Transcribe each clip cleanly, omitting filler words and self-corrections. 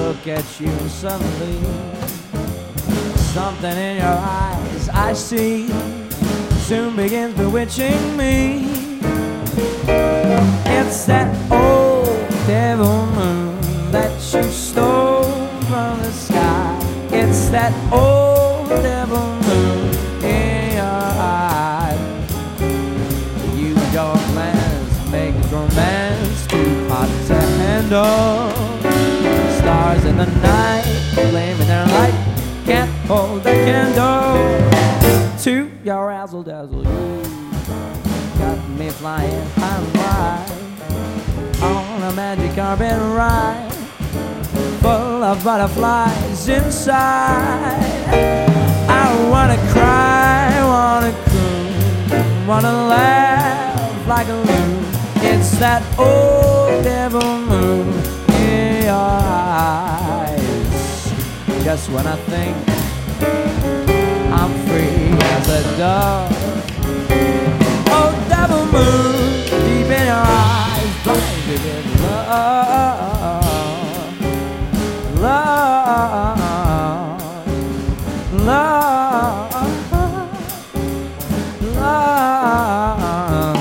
look at you and suddenly something in your eyes I see soon begins bewitching me. It's that old devil moon that you stole from the sky. It's that old devil moon in your eyes. You and your plans make romance too hot to handle. Stars in the night, flaming their light, can't hold a candle to your razzle dazzle. You got me flying high and wide on a magic carpet ride, full of butterflies inside. I wanna cry, wanna croon, wanna laugh like a loon. It's that old devil moon in your eyes. Just when I think I'm free as a dove, oh devil moon, deep in your eyes, blinded in love, love, love, love.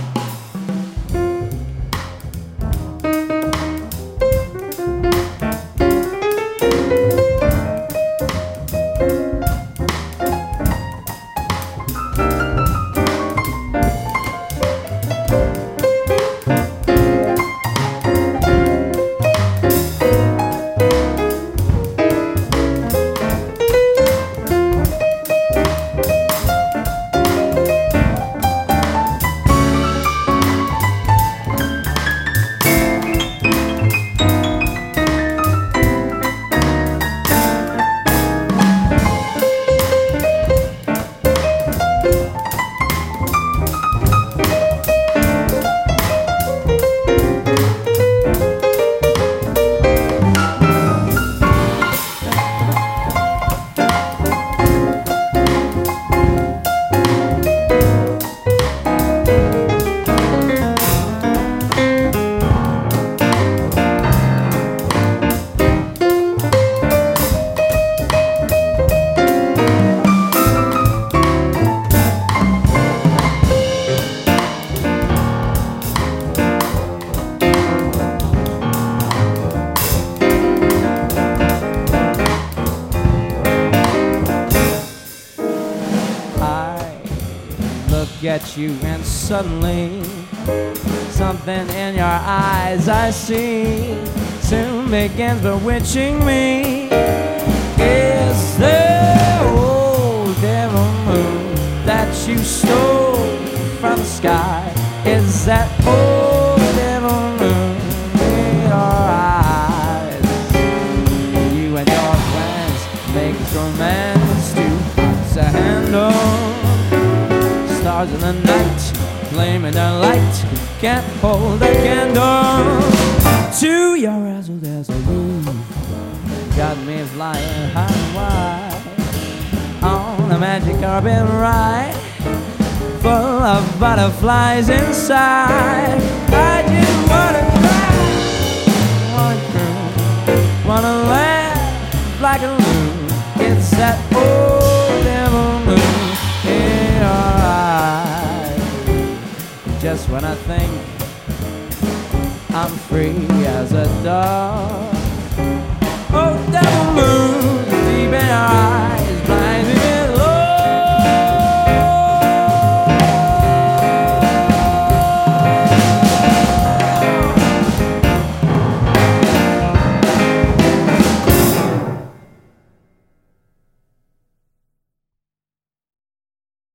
At you and suddenly something in your eyes I see soon begins bewitching me. It's the old devil moon that you stole from the sky. It's that old devil moon in your eyes. You and your plans make romance too hot to handle. Stars in the night, flaming their light, can't hold a candle to your razzle dazzle. Got me flying high and wide on a magic carpet ride, full of butterflies inside. I just wanna cry, wanna croon, wanna laugh like a loon. It's that old devil moon in your eyes. Just when I think I'm free as a dove, oh devil moon.